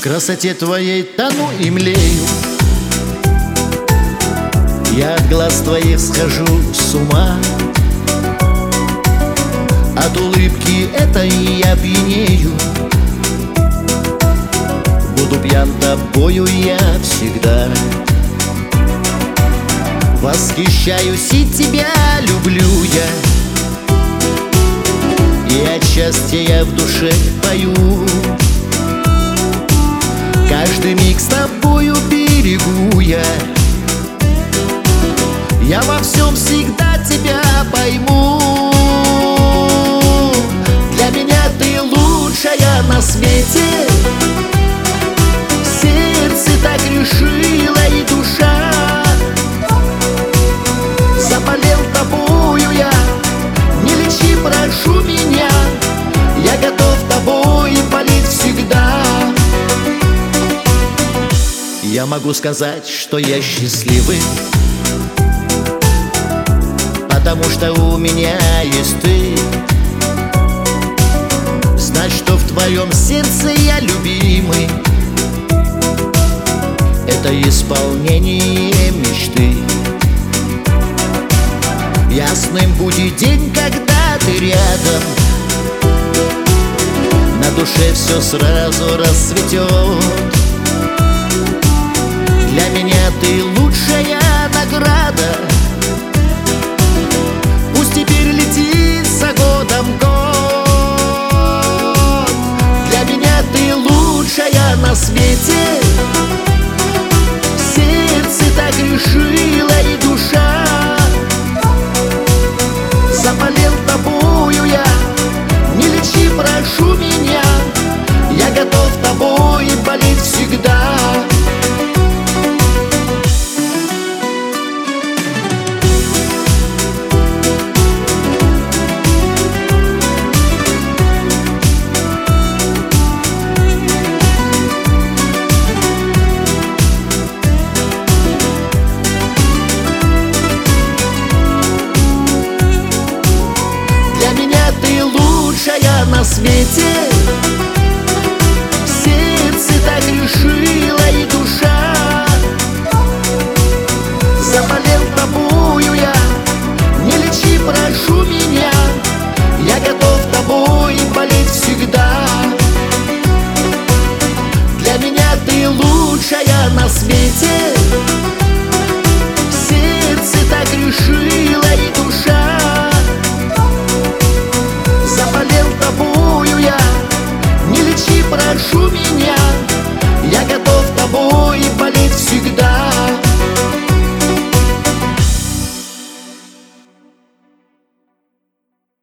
красоте твоей тону и млею. Я от глаз твоих схожу с ума, от улыбки этой я пьянею. Буду пьян тобою я всегда. Восхищаюсь и тебя люблю я, и от счастья я в душе пою. Каждый миг с тобою берегу я. Я во всем всегда тебя пойму. Для меня ты лучшая на свете. Сердце так решила и душа. Заболел тобою я, не лечи, прошу меня. Я готов тобой болеть всегда. Я могу сказать, что я счастливый, потому что у меня есть ты. Знать, что в твоем сердце я любимый, это исполнение мечты. Ясным будет день, когда ты рядом. На душе все сразу расцветет. Для меня ты лучшая награда. Пусть теперь летит за годом год. Для меня ты лучшая на свете. Сердце так решила и душа. Заболел тобою я, не лечи, прошу меня. Я готов тобой болеть всегда. На свете сердце так решила и душа. Заболел тобою я, не лечи, прошу меня. Я готов тобой болеть всегда. Для меня ты лучшая на свете.